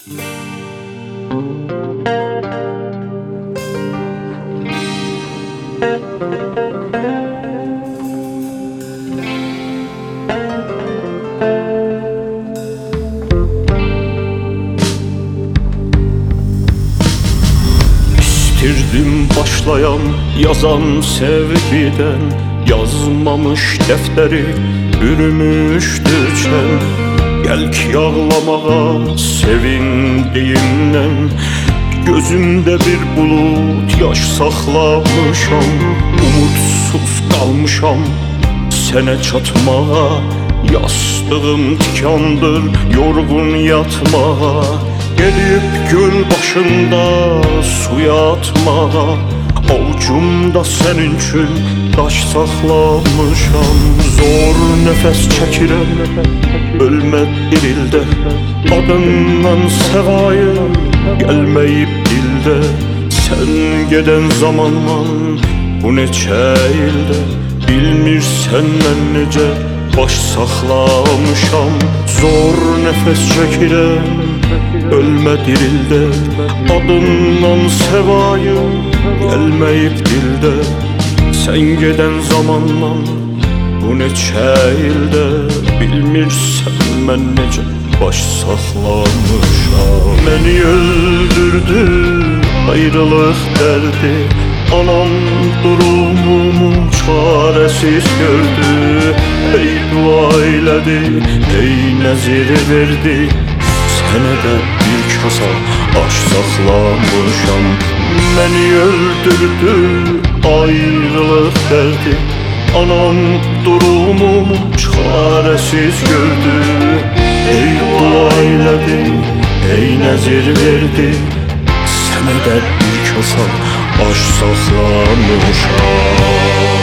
İstirdim başlayan, yazan sevgiden, yazmamış defteri bürümüştü çen. Gel ki ağlamağa sevindiğimden, gözümde bir bulut yaş saklamışam. Umutsuz kalmışam sene çatmağa, yastığım tikandır yorgun yatmağa. Gelip göl başında suya atmağa, avucumda senin için taş saklamışam. Zor nefes çekirem, ölme dirilde, adından sevayı gelmeyip dilde. Sen geden zamandan bu neçə ildə, bilmirsən mən necə baş saxlamışam. Zor nefes çəkirəm, ölmə dirildə, adından sevayı gelmeyip dildə. Sen geden zamandan bu neçə ildə, bilmirsən mən necə baş saxlamışam. Məni öldürdü ayrılıq dərdi, anam durumumu çaresiz gördü. Ey dua elədi, ey nəzir verdi, sənə də bir kasa aş saxlamışam. Məni öldürdü ayrılıq dərdi, anam durumumu çaresiz gördü. Ey dua elədi, ey nəzir verdi, sənə də bir kasa aş saxlamışam.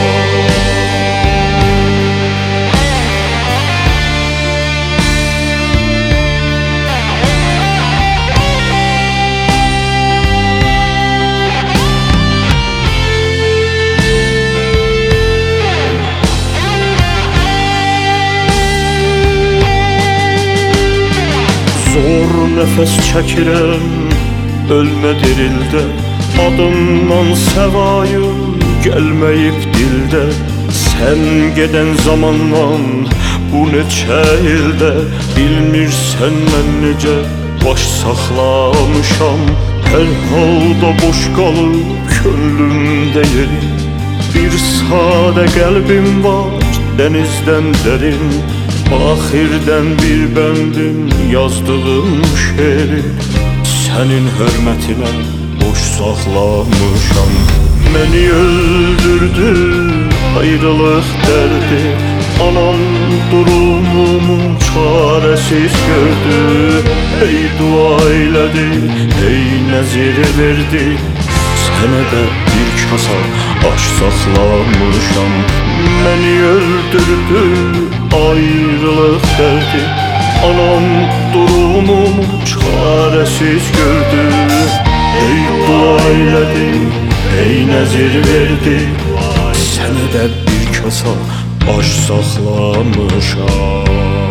Zor nefes çəkirəm, ölmə dirildə, adından sevayı gelmeyip dildə. Sen geden zamandan bu neçə ildə, bilmirsən mən necə baş saxlamışam. Hər halda boş qalıb könlümdə yeri, bir sadə qəlbim var denizden derin. Ahirden bir bendim yazdığım şeiri, senin hürmetine boş saxlamışam. Məni öldürdü ayrılıq dərdi, anam durumumu çaresiz gördü. Ey dua elədi, ey nəzir verdi, sənə də bir kasa aş saxlamışam. Məni öldürdü ayrılıq dərdi, anam durumumu çaresiz gördü. Ey dua elədi, ey nəzir verdi, sənə də bir kasa aş saxlamışam.